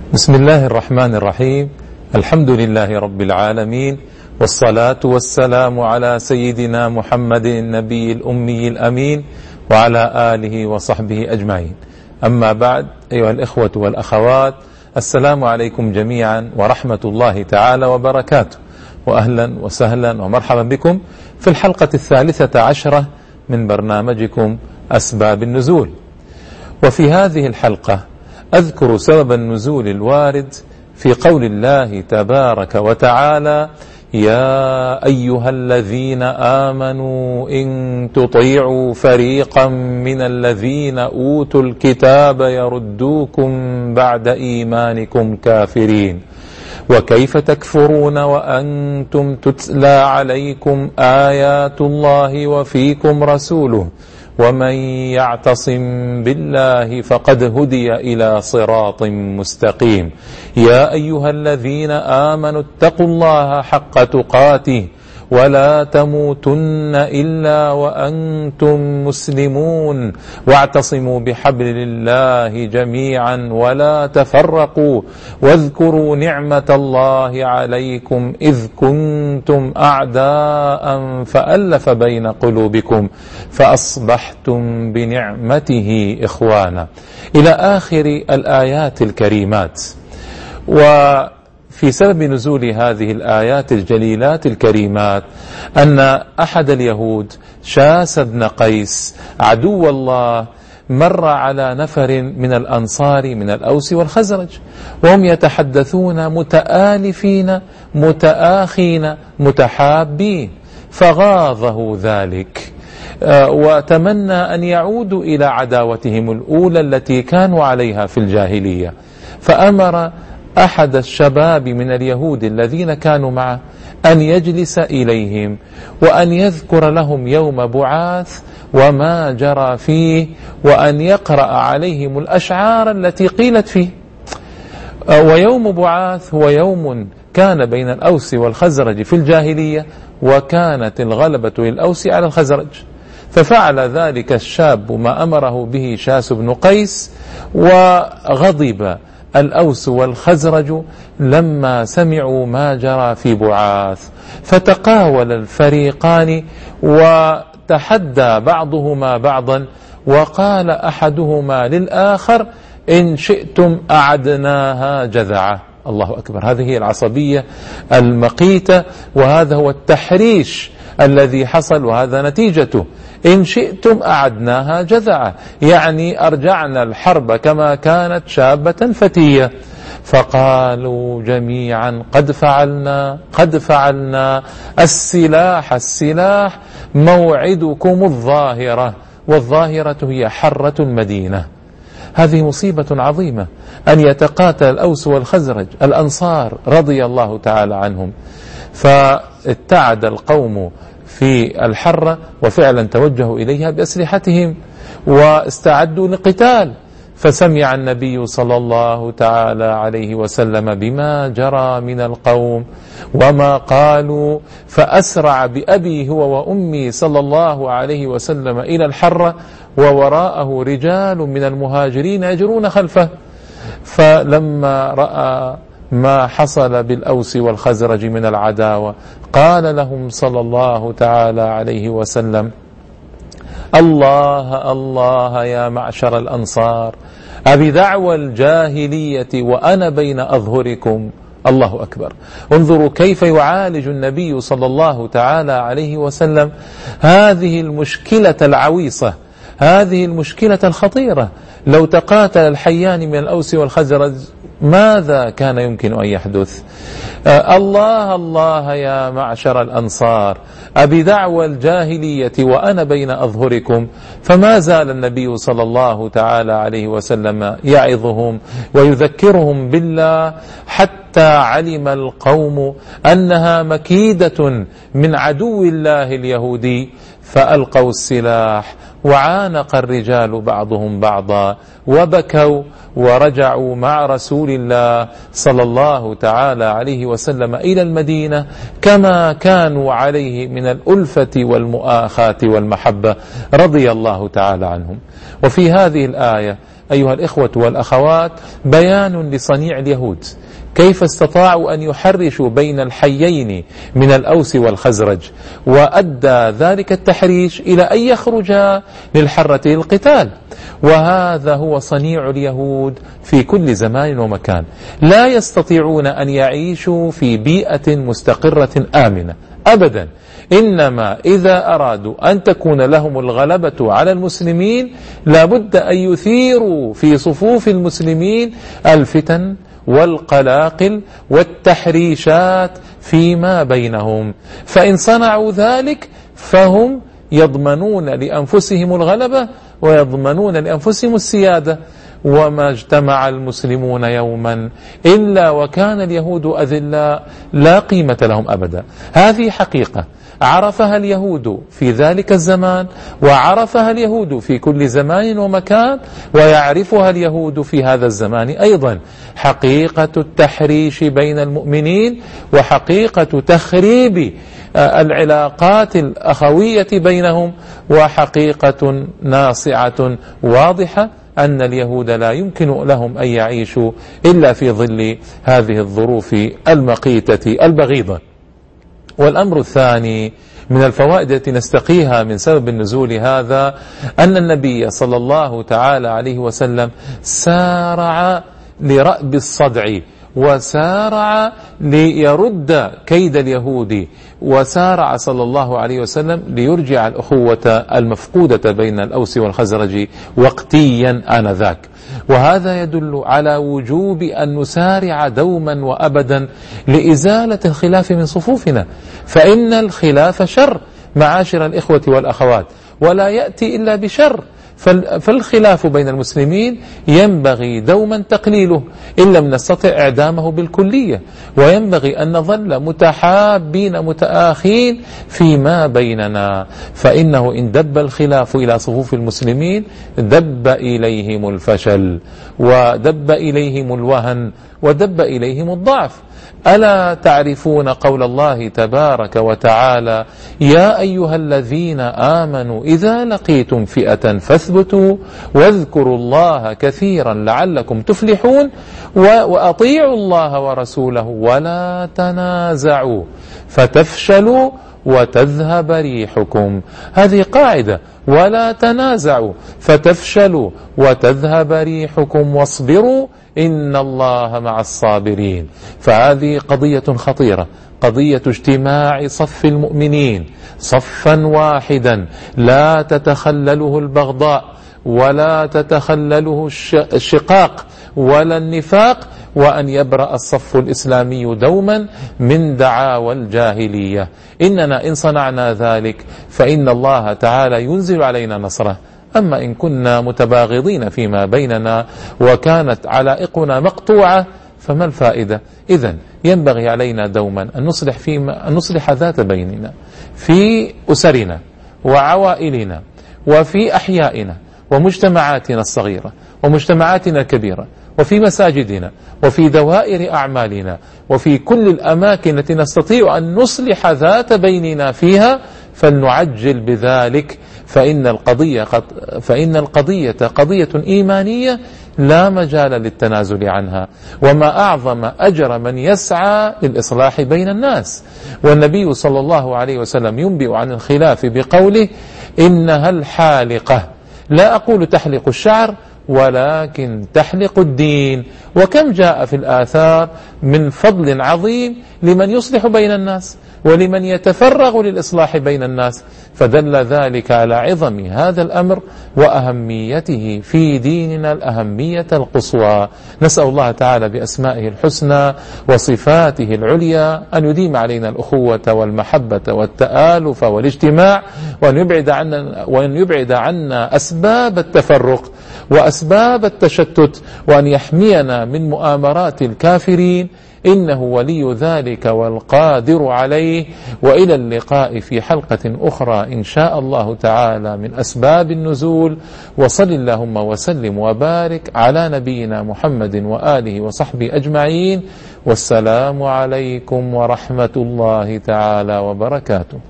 بسم الله الرحمن الرحيم. الحمد لله رب العالمين، والصلاة والسلام على سيدنا محمد النبي الأمي الأمين وعلى آله وصحبه أجمعين. أما بعد، أيها الإخوة والأخوات، السلام عليكم جميعا ورحمة الله تعالى وبركاته، وأهلا وسهلا ومرحبا بكم في الحلقة 13 من برنامجكم أسباب النزول. وفي هذه الحلقة أذكر سبب النزول الوارد في قول الله تبارك وتعالى: يا أيها الذين آمنوا إن تطيعوا فريقا من الذين أوتوا الكتاب يردوكم بعد إيمانكم كافرين وكيف تكفرون وأنتم تتلى عليكم آيات الله وفيكم رسوله ومن يعتصم بالله فقد هدي إلى صراط مستقيم. يا أيها الذين آمنوا اتقوا الله حق تقاته ولا تموتن إلا وأنتم مسلمون واعتصموا بحبل الله جميعا ولا تفرقوا واذكروا نعمة الله عليكم إذ كنتم أعداء فألف بين قلوبكم فأصبحتم بنعمته إخوانا، إلى آخر الآيات الكريمات. وفي سبب نزول هذه الآيات الجليلات الكريمات أن أحد اليهود شاس بن قيس عدو الله مر على نفر من الأنصار من الأوس والخزرج وهم يتحدثون متآلفين متآخين متحابين، فغاظه ذلك وتمنى أن يعودوا إلى عداوتهم الأولى التي كانوا عليها في الجاهلية، فأمر أحد الشباب من اليهود الذين كانوا معه أن يجلس إليهم وأن يذكر لهم يوم بعاث وما جرى فيه، وأن يقرأ عليهم الأشعار التي قيلت فيه. ويوم بعاث هو يوم كان بين الأوس والخزرج في الجاهلية، وكانت الغلبة للأوس على الخزرج، ففعل ذلك الشاب ما أمره به شاس بن قيس، وغضب الأوس والخزرج لما سمعوا ما جرى في بعاث، فتقاول الفريقان وتحدى بعضهما بعضا، وقال أحدهما للآخر: إن شئتم أعدناها جذعة. الله أكبر، هذه هي العصبية المقيتة، وهذا هو التحريش الذي حصل، وهذا نتيجته. إن شئتم أعدناها جذعة، يعني أرجعنا الحرب كما كانت شابة فتية. فقالوا جميعا: قد فعلنا السلاح موعدكم الظاهرة، والظاهرة هي حرة المدينة. هذه مصيبة عظيمة أن يتقاتل الأوس والخزرج الأنصار رضي الله تعالى عنهم، فاتعد القوم في الحرة وفعلا توجهوا إليها بأسلحتهم واستعدوا للقتال، فسمع النبي صلى الله تعالى عليه وسلم بما جرى من القوم وما قالوا، فأسرع بأبي هو وأمي صلى الله عليه وسلم إلى الحرة، ووراءه رجال من المهاجرين يجرون خلفه. فلما رأى ما حصل بالأوس والخزرج من العداوة قال لهم صلى الله تعالى عليه وسلم: الله الله يا معشر الأنصار، أبدعوى الجاهلية وأنا بين أظهركم. الله أكبر. انظروا كيف يعالج النبي صلى الله تعالى عليه وسلم هذه المشكلة العويصة، هذه المشكلة الخطيرة. لو تقاتل الحيان من الأوس والخزرج ماذا كان يمكن أن يحدث؟ الله الله يا معشر الأنصار، أبدعوى الجاهلية وأنا بين أظهركم. فما زال النبي صلى الله تعالى عليه وسلم يعظهم ويذكرهم بالله، حتى علم القوم أنها مكيدة من عدو الله اليهودي، فألقوا السلاح وعانق الرجال بعضهم بعضا وبكوا ورجعوا مع رسول الله صلى الله تعالى عليه وسلم إلى المدينة كما كانوا عليه من الألفة والمؤاخاة والمحبة رضي الله تعالى عنهم. وفي هذه الآية أيها الإخوة والأخوات بيان لصنيع اليهود، كيف استطاعوا أن يحرشوا بين الحيين من الأوس والخزرج، وأدى ذلك التحريش إلى أن يخرج للحرة للقتال. وهذا هو صنيع اليهود في كل زمان ومكان، لا يستطيعون أن يعيشوا في بيئة مستقرة آمنة أبدا، إنما إذا أرادوا أن تكون لهم الغلبة على المسلمين لابد أن يثيروا في صفوف المسلمين الفتن والقلاقل والتحريشات فيما بينهم، فإن صنعوا ذلك فهم يضمنون لأنفسهم الغلبة ويضمنون لأنفسهم السيادة. وما اجتمع المسلمون يوما إلا وكان اليهود أذلاء لا قيمة لهم أبدا. هذه حقيقة عرفها اليهود في ذلك الزمان، وعرفها اليهود في كل زمان ومكان، ويعرفها اليهود في هذا الزمان أيضا. حقيقة التحريش بين المؤمنين وحقيقة تخريب العلاقات الأخوية بينهم، وحقيقة ناصعة واضحة أن اليهود لا يمكن لهم أن يعيشوا إلا في ظل هذه الظروف المقيتة البغيضة. والأمر الثاني من الفوائد التي نستقيها من سبب النزول هذا أن النبي صلى الله تعالى عليه وسلم سارع لرأب الصدع، وسارع ليرد كيد اليهود، وسارع صلى الله عليه وسلم ليرجع الأخوة المفقودة بين الأوس والخزرج وقتيا آنذاك. وهذا يدل على وجوب أن نسارع دوما وأبدا لإزالة الخلاف من صفوفنا، فإن الخلاف شر معاشر الإخوة والأخوات، ولا يأتي إلا بشر. فالخلاف بين المسلمين ينبغي دوما تقليله إن لم نستطع إعدامه بالكلية، وينبغي أن نظل متحابين متآخين فيما بيننا، فإنه إن دب الخلاف إلى صفوف المسلمين دب إليهم الفشل، ودب إليهم الوهن، ودب إليهم الضعف. ألا تعرفون قول الله تبارك وتعالى: يا أيها الذين آمنوا إذا لقيتم فئة فاثبتوا واذكروا الله كثيرا لعلكم تفلحون وأطيعوا الله ورسوله ولا تنازعوا فتفشلوا وتذهب ريحكم. هذه قاعدة: ولا تنازعوا فتفشلوا وتذهب ريحكم واصبروا إن الله مع الصابرين. فهذه قضية خطيرة، قضية اجتماع صف المؤمنين صفا واحدا لا تتخلله البغضاء ولا تتخلله الشقاق ولا النفاق، وأن يبرأ الصف الإسلامي دوما من دعاوى الجاهلية. إننا إن صنعنا ذلك فإن الله تعالى ينزل علينا نصره. أما إن كنا متباغضين فيما بيننا وكانت علائقنا مقطوعة فما الفائدة؟ إذن ينبغي علينا دوما أن نصلح ذات بيننا في أسرنا وعوائلنا وفي أحيائنا ومجتمعاتنا الصغيرة ومجتمعاتنا الكبيرة وفي مساجدنا وفي دوائر أعمالنا وفي كل الأماكن التي نستطيع أن نصلح ذات بيننا فيها، فلنعجل بذلك، فإن القضية قضية إيمانية لا مجال للتنازل عنها. وما أعظم أجر من يسعى للإصلاح بين الناس. والنبي صلى الله عليه وسلم ينبئ عن الخلاف بقوله: إنها الحالقة، لا أقول تحلق الشعر ولكن تحلق الدين. وكم جاء في الآثار من فضل عظيم لمن يصلح بين الناس ولمن يتفرغ للإصلاح بين الناس، فدل ذلك على عظم هذا الأمر وأهميته في ديننا الأهمية القصوى. نسأل الله تعالى بأسمائه الحسنى وصفاته العليا أن يديم علينا الأخوة والمحبة والتآلف والاجتماع، وأن يبعد عنا أسباب التفرق وأسباب التشتت، وأن يحمينا من مؤامرات الكافرين، إنه ولي ذلك والقادر عليه. وإلى اللقاء في حلقة أخرى إن شاء الله تعالى من أسباب النزول. وصل اللهم وسلم وبارك على نبينا محمد وآله وصحبه أجمعين، والسلام عليكم ورحمة الله تعالى وبركاته.